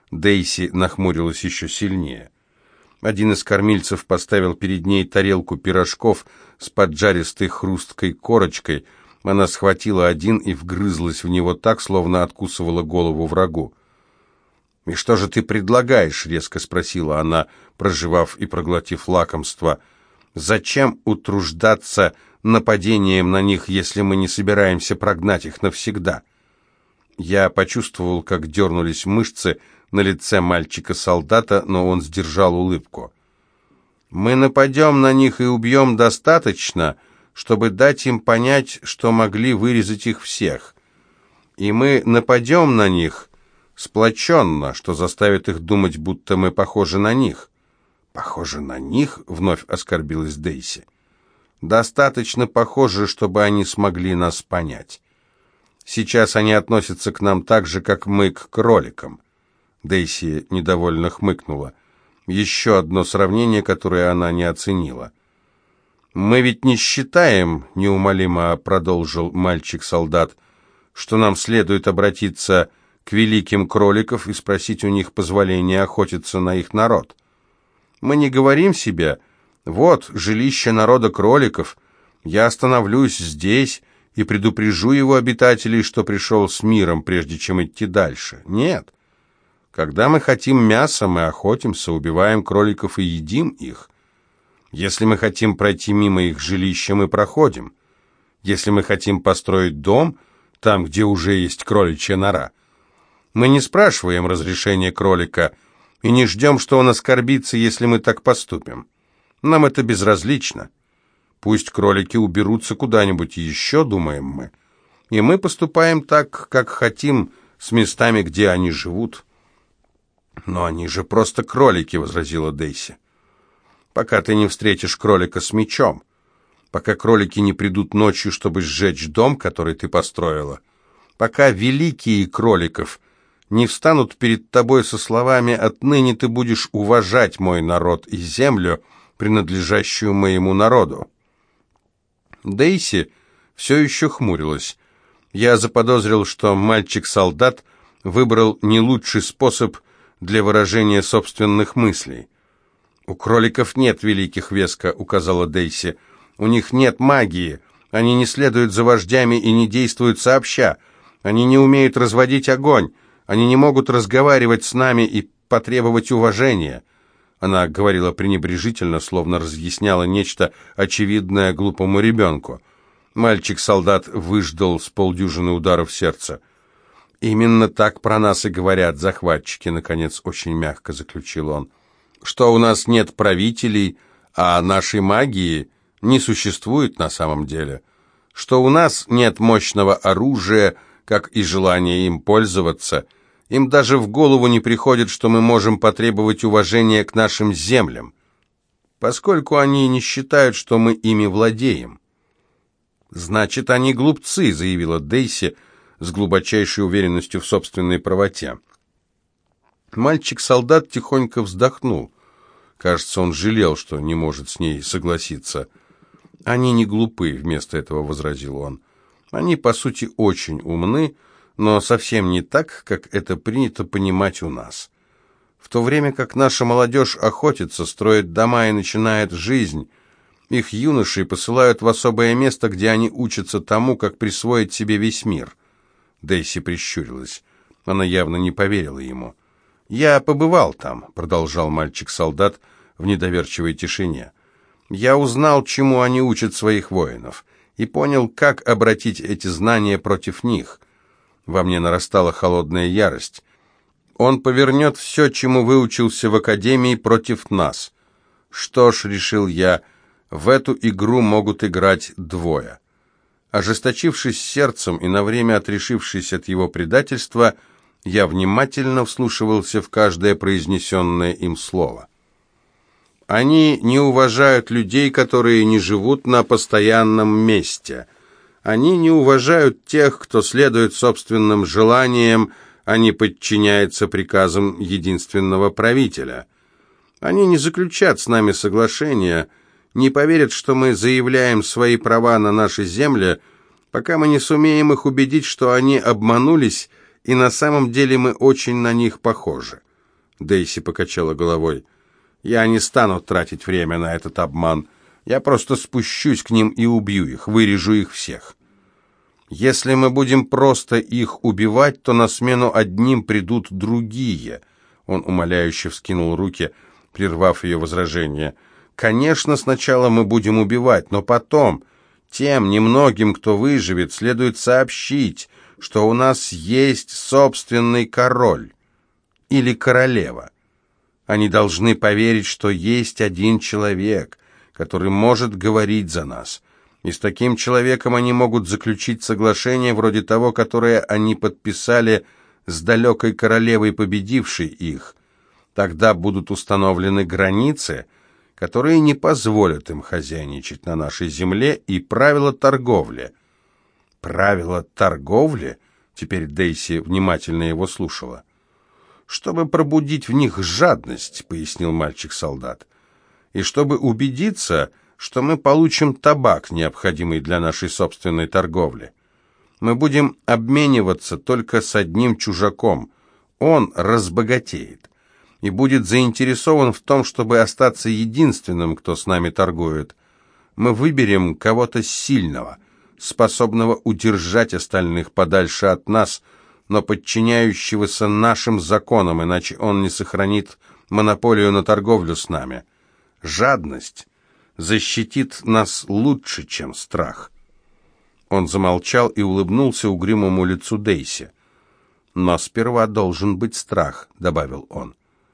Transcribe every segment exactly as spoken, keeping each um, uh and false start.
Дейси нахмурилась еще сильнее. Один из кормильцев поставил перед ней тарелку пирожков с поджаристой хрусткой корочкой. Она схватила один и вгрызлась в него так, словно откусывала голову врагу. «И что же ты предлагаешь?» — резко спросила она, прожевав и проглотив лакомство. «Зачем утруждаться нападением на них, если мы не собираемся прогнать их навсегда?» Я почувствовал, как дернулись мышцы на лице мальчика-солдата, но он сдержал улыбку. «Мы нападем на них и убьем достаточно, чтобы дать им понять, что могли вырезать их всех. И мы нападем на них сплоченно, что заставит их думать, будто мы похожи на них». «Похожи на них?» — вновь оскорбилась Дейси. «Достаточно похожи, чтобы они смогли нас понять. Сейчас они относятся к нам так же, как мы к кроликам». Дейси недовольно хмыкнула. Еще одно сравнение, которое она не оценила. «Мы ведь не считаем, — неумолимо продолжил мальчик-солдат, — что нам следует обратиться к великим кроликов и спросить у них позволения охотиться на их народ. Мы не говорим себе: вот жилище народа кроликов, я остановлюсь здесь и предупрежу его обитателей, что пришел с миром, прежде чем идти дальше. Нет. Когда мы хотим мяса, мы охотимся, убиваем кроликов и едим их. Если мы хотим пройти мимо их жилища, мы проходим. Если мы хотим построить дом там, где уже есть кроличья нора, мы не спрашиваем разрешения кролика и не ждем, что он оскорбится, если мы так поступим. Нам это безразлично. Пусть кролики уберутся куда-нибудь еще, думаем мы, и мы поступаем так, как хотим, с местами, где они живут». «Но они же просто кролики», — возразила Дейси. «Пока ты не встретишь кролика с мечом, пока кролики не придут ночью, чтобы сжечь дом, который ты построила, пока великие кроликов не встанут перед тобой со словами: отныне ты будешь уважать мой народ и землю, принадлежащую моему народу». Дейси все еще хмурилась. Я заподозрил, что мальчик-солдат выбрал не лучший способ для выражения собственных мыслей. «У кроликов нет великих», — веско указала Дейси. «У них нет магии. Они не следуют за вождями и не действуют сообща. Они не умеют разводить огонь. Они не могут разговаривать с нами и потребовать уважения». Она говорила пренебрежительно, словно разъясняла нечто очевидное глупому ребенку. Мальчик-солдат выждал с полдюжины ударов сердца. «Именно так про нас и говорят захватчики», — наконец очень мягко заключил он. «Что у нас нет правителей, а нашей магии не существует на самом деле. Что у нас нет мощного оружия, как и желания им пользоваться. Им даже в голову не приходит, что мы можем потребовать уважения к нашим землям, поскольку они не считают, что мы ими владеем». «Значит, они глупцы», — заявила Дейси с глубочайшей уверенностью в собственной правоте. Мальчик-солдат тихонько вздохнул. Кажется, он жалел, что не может с ней согласиться. «Они не глупы», — вместо этого возразил он. «Они, по сути, очень умны, но совсем не так, как это принято понимать у нас. В то время как наша молодежь охотится, строит дома и начинает жизнь, их юношей посылают в особое место, где они учатся тому, как присвоить себе весь мир». Дейси прищурилась. Она явно не поверила ему. «Я побывал там», — продолжал мальчик-солдат в недоверчивой тишине. «Я узнал, чему они учат своих воинов, и понял, как обратить эти знания против них». Во мне нарастала холодная ярость. «Он повернет все, чему выучился в академии, против нас. Что ж, — решил я, — в эту игру могут играть двое». Ожесточившись сердцем и на время отрешившись от его предательства, я внимательно вслушивался в каждое произнесенное им слово. «Они не уважают людей, которые не живут на постоянном месте. Они не уважают тех, кто следует собственным желаниям, а не подчиняется приказам единственного правителя. Они не заключат с нами соглашения, не поверят, что мы заявляем свои права на нашей земле, пока мы не сумеем их убедить, что они обманулись, и на самом деле мы очень на них похожи. Дейси покачала головой. «Я не стану тратить время на этот обман. Я просто спущусь к ним и убью их, вырежу их всех. Если мы будем просто их убивать, то на смену одним придут другие». Он умоляюще вскинул руки, прервав ее возражение. «Конечно, сначала мы будем убивать, но потом тем немногим, кто выживет, следует сообщить, что у нас есть собственный король или королева. Они должны поверить, что есть один человек, который может говорить за нас. И с таким человеком они могут заключить соглашение вроде того, которое они подписали с далекой королевой, победившей их. Тогда будут установлены границы, которые не позволят им хозяйничать на нашей земле, и правила торговли». «Правила торговли?» Теперь Дейси внимательно его слушала. «Чтобы пробудить в них жадность», — пояснил мальчик-солдат, «и чтобы убедиться, что мы получим табак, необходимый для нашей собственной торговли. Мы будем обмениваться только с одним чужаком. Он разбогатеет и будет заинтересован в том, чтобы остаться единственным, кто с нами торгует. Мы выберем кого-то сильного, способного удержать остальных подальше от нас, но подчиняющегося нашим законам, иначе он не сохранит монополию на торговлю с нами. Жадность защитит нас лучше, чем страх». Он замолчал и улыбнулся угрюмому лицу Дейси. «Но сперва должен быть страх», — добавил он.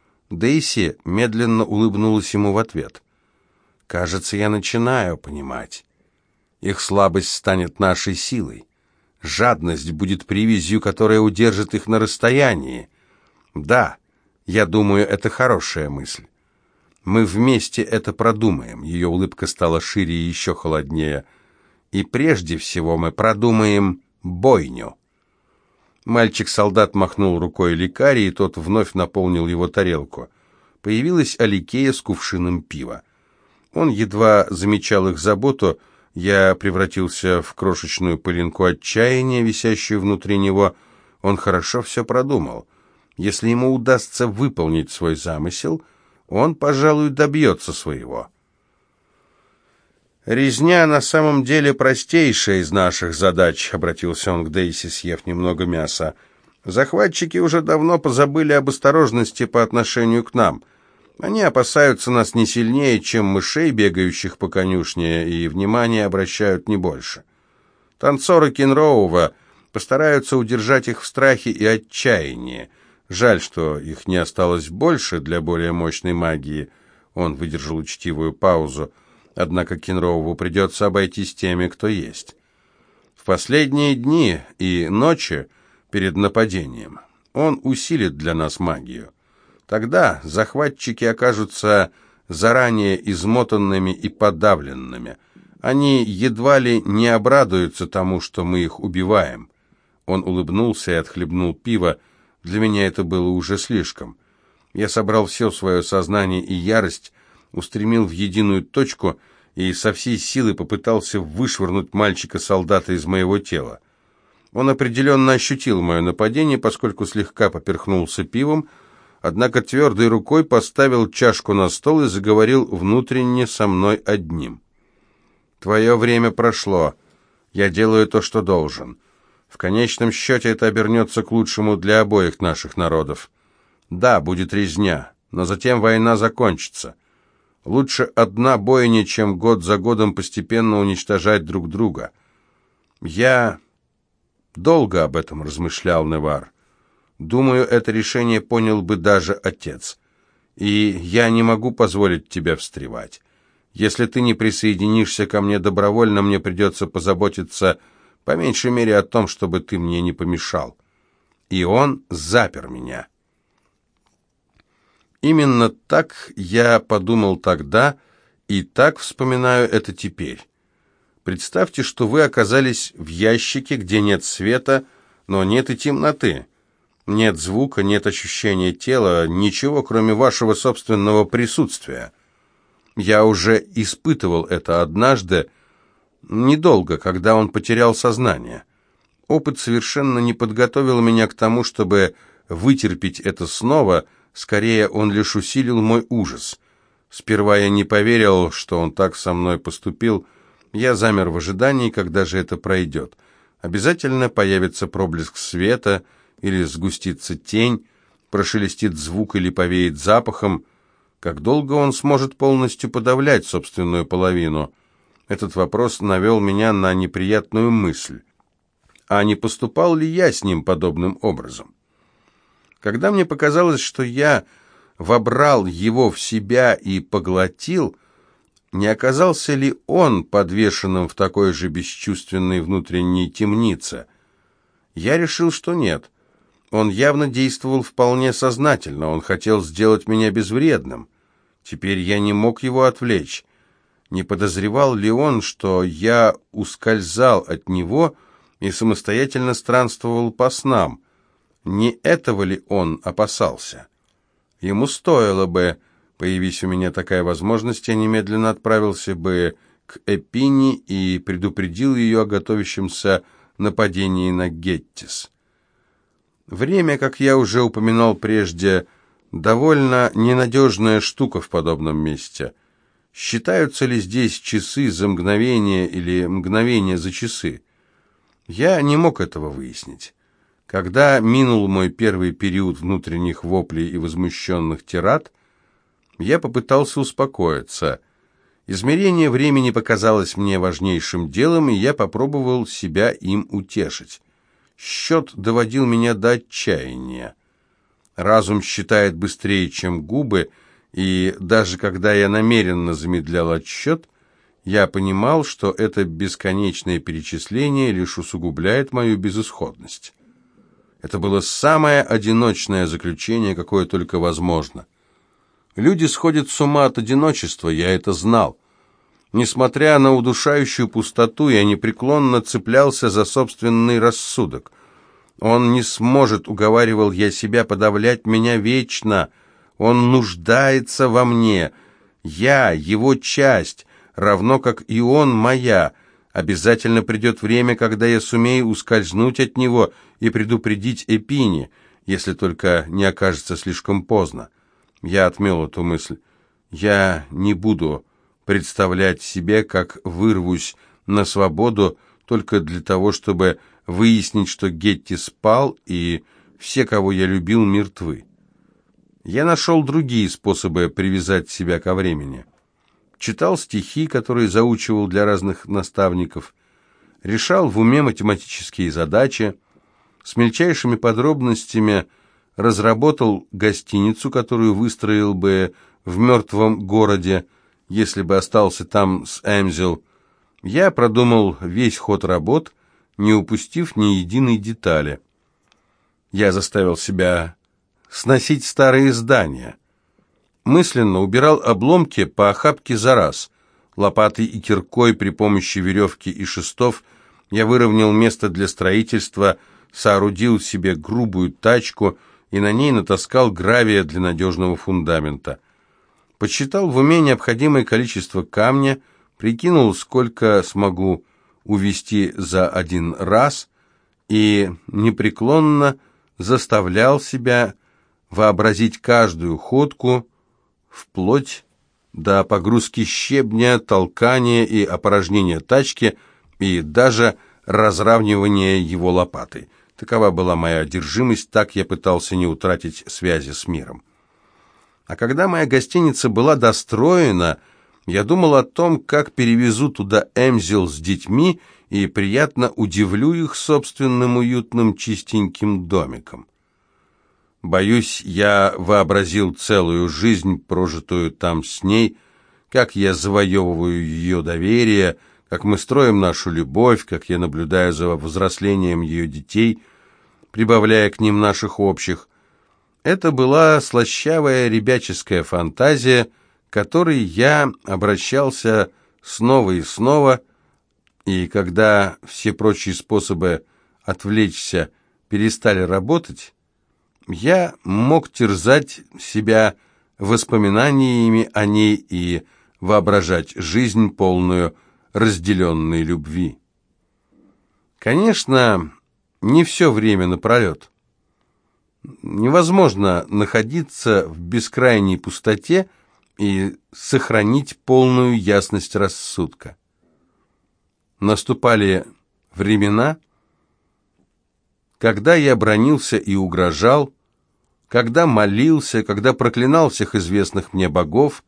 Дейси медленно улыбнулась ему в ответ. «Кажется, я начинаю понимать. Их слабость станет нашей силой. Жадность будет привязью, которая удержит их на расстоянии. Да, я думаю, это хорошая мысль. Мы вместе это продумаем». Ее улыбка стала шире и еще холоднее. «И прежде всего мы продумаем бойню». Мальчик-солдат махнул рукой лекаря, и тот вновь наполнил его тарелку. Появилась Аликея с кувшином пива. Он едва замечал их заботу. Я превратился в крошечную пылинку отчаяния, висящую внутри него. Он хорошо все продумал. Если ему удастся выполнить свой замысел, он, пожалуй, добьется своего. «Резня на самом деле простейшая из наших задач», — обратился он к Дейси, съев немного мяса. «Захватчики уже давно позабыли об осторожности по отношению к нам. Они опасаются нас не сильнее, чем мышей, бегающих по конюшне, и внимание обращают не больше. Танцоры Кенроува постараются удержать их в страхе и отчаянии. Жаль, что их не осталось больше для более мощной магии». Он выдержал учтивую паузу. «Однако Кенроуву придется обойтись теми, кто есть. В последние дни и ночи перед нападением он усилит для нас магию. Тогда захватчики окажутся заранее измотанными и подавленными. Они едва ли не обрадуются тому, что мы их убиваем». Он улыбнулся и отхлебнул пиво. Для меня это было уже слишком. Я собрал все свое сознание и ярость, устремил в единую точку и со всей силы попытался вышвырнуть мальчика-солдата из моего тела. Он определенно ощутил мое нападение, поскольку слегка поперхнулся пивом, однако твердой рукой поставил чашку на стол и заговорил внутренне со мной одним. «Твое время прошло. Я делаю то, что должен. В конечном счете это обернется к лучшему для обоих наших народов. Да, будет резня, но затем война закончится. Лучше одна бойня, чем год за годом постепенно уничтожать друг друга. Я долго об этом размышлял, Невар. Думаю, это решение понял бы даже отец. И я не могу позволить тебе встревать. Если ты не присоединишься ко мне добровольно, мне придется позаботиться по меньшей мере о том, чтобы ты мне не помешал». И он запер меня. Именно так я подумал тогда, и так вспоминаю это теперь. Представьте, что вы оказались в ящике, где нет света, но нет и темноты. Нет звука, нет ощущения тела, ничего, кроме вашего собственного присутствия. Я уже испытывал это однажды, недолго, когда он потерял сознание. Опыт совершенно не подготовил меня к тому, чтобы вытерпеть это снова, Скорее, он лишь усилил мой ужас. Сперва я не поверил, что он так со мной поступил. Я замер в ожидании, когда же это пройдет. Обязательно появится проблеск света, или сгустится тень, прошелестит звук или повеет запахом. Как долго он сможет полностью подавлять собственную половину? Этот вопрос навел меня на неприятную мысль. А не поступал ли я с ним подобным образом? Когда мне показалось, что я вобрал его в себя и поглотил, не оказался ли он подвешенным в такой же бесчувственной внутренней темнице? Я решил, что нет. Он явно действовал вполне сознательно, он хотел сделать меня безвредным. Теперь я не мог его отвлечь. Не подозревал ли он, что я ускользал от него и самостоятельно странствовал по снам? Не этого ли он опасался? Ему стоило бы, появись у меня такая возможность, я немедленно отправился бы к Эпине и предупредил ее о готовящемся нападении на Геттис. Время, как я уже упоминал прежде, довольно ненадежная штука в подобном месте. Считаются ли здесь часы за мгновение или мгновение за часы? Я не мог этого выяснить. Когда минул мой первый период внутренних воплей и возмущенных тирад, я попытался успокоиться. Измерение времени показалось мне важнейшим делом, и я попробовал себя им утешить. Счет доводил меня до отчаяния. Разум считает быстрее, чем губы, и даже когда я намеренно замедлял отсчет, я понимал, что это бесконечное перечисление лишь усугубляет мою безысходность. Это было самое одиночное заключение, какое только возможно. Люди сходят с ума от одиночества, я это знал. Несмотря на удушающую пустоту, я непреклонно цеплялся за собственный рассудок. Он не сможет, уговаривал я себя, подавлять меня вечно. Он нуждается во мне. Я его часть, равно как и он моя. Обязательно придет время, когда я сумею ускользнуть от него и предупредить Эпине, если только не окажется слишком поздно. Я отмел эту мысль. Я не буду представлять себе, как вырвусь на свободу только для того, чтобы выяснить, что Гетти спал, и все, кого я любил, мертвы. Я нашел другие способы привязать себя ко времени. Читал стихи, которые заучивал для разных наставников, решал в уме математические задачи, с мельчайшими подробностями разработал гостиницу, которую выстроил бы в мертвом городе, если бы остался там с Эмзел. Я продумал весь ход работ, не упустив ни единой детали. Я заставил себя сносить старые здания. Мысленно убирал обломки по охапке за раз. Лопатой и киркой при помощи веревки и шестов я выровнял место для строительства, соорудил себе грубую тачку и на ней натаскал гравия для надежного фундамента. Подсчитал в уме необходимое количество камня, прикинул, сколько смогу увести за один раз, и непреклонно заставлял себя вообразить каждую ходку, вплоть до погрузки щебня, толкания и опорожнения тачки, и даже разравнивания его лопатой. Такова была моя одержимость, так я пытался не утратить связи с миром. А когда моя гостиница была достроена, я думал о том, как перевезу туда Эмзел с детьми и приятно удивлю их собственным уютным чистеньким домиком. Боюсь, я вообразил целую жизнь, прожитую там с ней, как я завоевываю ее доверие, как мы строим нашу любовь, как я наблюдаю за взрослением ее детей, прибавляя к ним наших общих. Это была слащавая ребяческая фантазия, к которой я обращался снова и снова, и когда все прочие способы отвлечься перестали работать, я мог терзать себя воспоминаниями о ней и воображать жизнь, полную разделенной любви. Конечно, не все время напролет. Невозможно находиться в бескрайней пустоте и сохранить полную ясность рассудка. Наступали времена, когда я бранился и угрожал, когда молился, когда проклинал всех известных мне богов.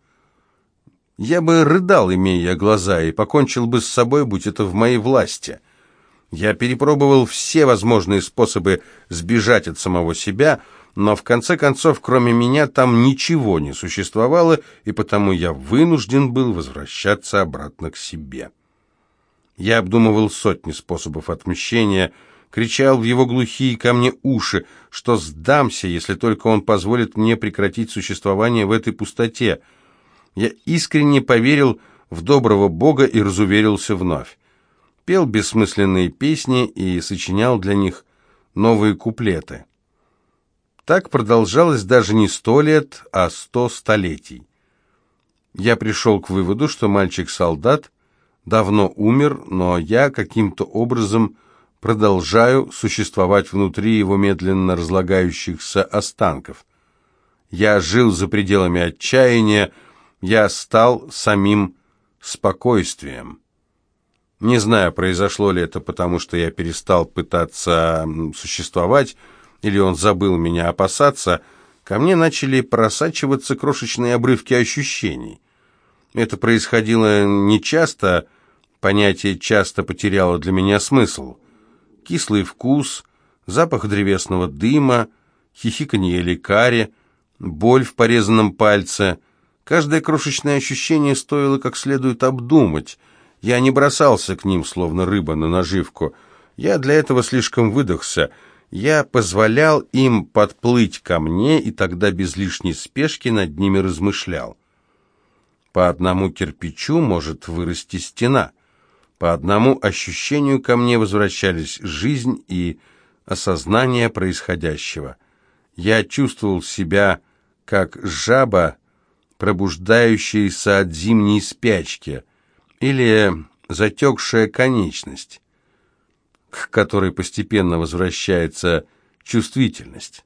Я бы рыдал, имея глаза, и покончил бы с собой, будь это в моей власти. Я перепробовал все возможные способы сбежать от самого себя, но в конце концов, кроме меня, там ничего не существовало, и потому я вынужден был возвращаться обратно к себе. Я обдумывал сотни способов отмщения, кричал в его глухие ко мне уши, что сдамся, если только он позволит мне прекратить существование в этой пустоте. Я искренне поверил в доброго Бога и разуверился вновь. Пел бессмысленные песни и сочинял для них новые куплеты. Так продолжалось даже не сто лет, а сто столетий. Я пришел к выводу, что мальчик-солдат давно умер, но я каким-то образом продолжаю существовать внутри его медленно разлагающихся останков. Я жил за пределами отчаяния, я стал самим спокойствием. Не знаю, произошло ли это потому, что я перестал пытаться существовать, или он забыл меня опасаться. Ко мне начали просачиваться крошечные обрывки ощущений. Это происходило нечасто, понятие «часто» потеряло для меня смысл. Кислый вкус, запах древесного дыма, хихиканье лекари, боль в порезанном пальце. Каждое крошечное ощущение стоило как следует обдумать. Я не бросался к ним, словно рыба на наживку. Я для этого слишком выдохся. Я позволял им подплыть ко мне, и тогда без лишней спешки над ними размышлял. По одному кирпичу может вырасти стена. По одному ощущению ко мне возвращались жизнь и осознание происходящего. Я чувствовал себя как жаба, пробуждающаяся от зимней спячки, или затекшая конечность, к которой постепенно возвращается чувствительность.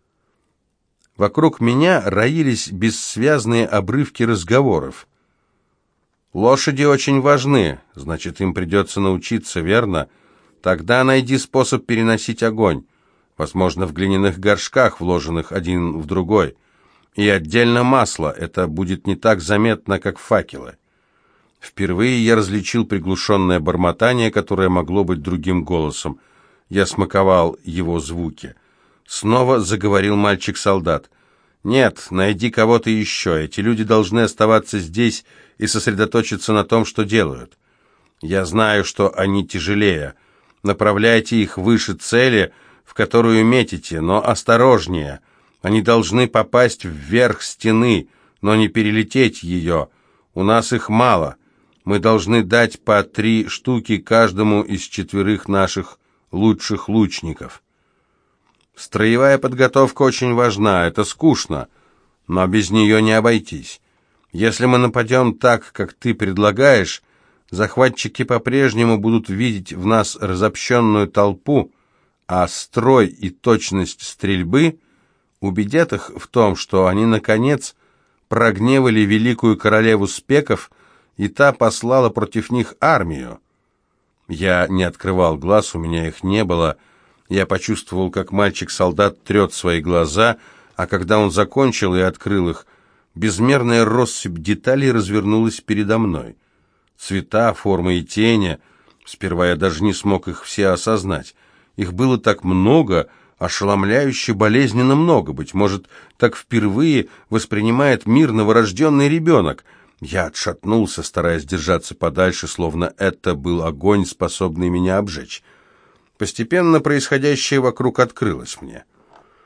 Вокруг меня роились бессвязные обрывки разговоров. «Лошади очень важны, значит, им придется научиться, верно? Тогда найди способ переносить огонь, возможно, в глиняных горшках, вложенных один в другой. И отдельно масло, это будет не так заметно, как факелы». Впервые я различил приглушенное бормотание, которое могло быть другим голосом. Я смаковал его звуки. Снова заговорил мальчик-солдат. «Нет, найди кого-то еще. Эти люди должны оставаться здесь и сосредоточиться на том, что делают. Я знаю, что они тяжелее. Направляйте их выше цели, в которую метите, но осторожнее. Они должны попасть вверх стены, но не перелететь ее. У нас их мало. Мы должны дать по три штуки каждому из четверых наших лучших лучников. Строевая подготовка очень важна, это скучно, но без нее не обойтись. Если мы нападем так, как ты предлагаешь, захватчики по-прежнему будут видеть в нас разобщенную толпу, а строй и точность стрельбы убедят их в том, что они, наконец, прогневали великую королеву спеков, и та послала против них армию. Я не открывал глаз, у меня их не было. Я почувствовал, как мальчик-солдат трет свои глаза, а когда он закончил и открыл их, безмерная россыпь деталей развернулась передо мной. Цвета, формы и тени. Сперва я даже не смог их все осознать. Их было так много, ошеломляюще болезненно много. Быть может, так впервые воспринимает мир новорожденный ребенок. Я отшатнулся, стараясь держаться подальше, словно это был огонь, способный меня обжечь. Постепенно происходящее вокруг открылось мне.